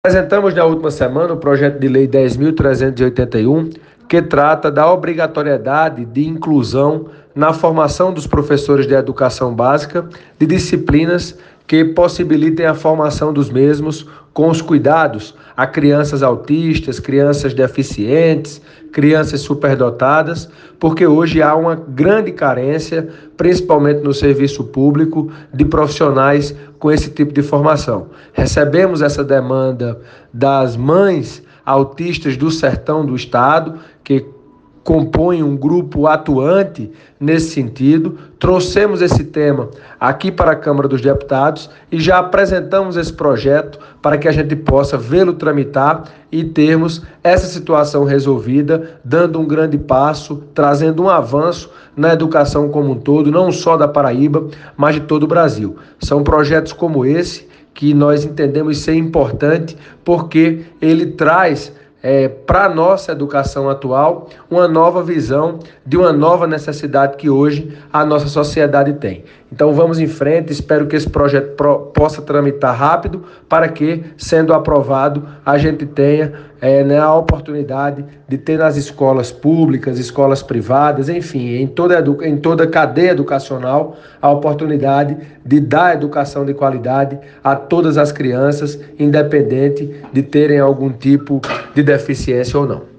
Apresentamos na última semana o projeto de lei 10.381, que trata da obrigatoriedade de inclusão na formação dos professores de educação básica de disciplinas que possibilitem a formação dos mesmos com os cuidados a crianças autistas, crianças deficientes, crianças superdotadas, porque hoje há uma grande carência, principalmente no serviço público, de profissionais com esse tipo de formação. Recebemos essa demanda das mães autistas do sertão do estado, que compõem um grupo atuante nesse sentido. Trouxemos esse tema aqui para a Câmara dos Deputados e já apresentamos esse projeto para que a gente possa vê-lo tramitar e termos essa situação resolvida, dando um grande passo, trazendo um avanço na educação como um todo, não só da Paraíba, mas de todo o Brasil. São projetos como esse que nós entendemos ser importante porque ele traz para a nossa educação atual, uma nova visão de uma nova necessidade que hoje a nossa sociedade tem. Então vamos em frente, espero que esse projeto possa tramitar rápido para que, sendo aprovado, a gente tenha a oportunidade de ter nas escolas públicas, escolas privadas, enfim, em toda a cadeia educacional, a oportunidade de dar educação de qualidade a todas as crianças, independente de terem algum tipo de deficiência ou não.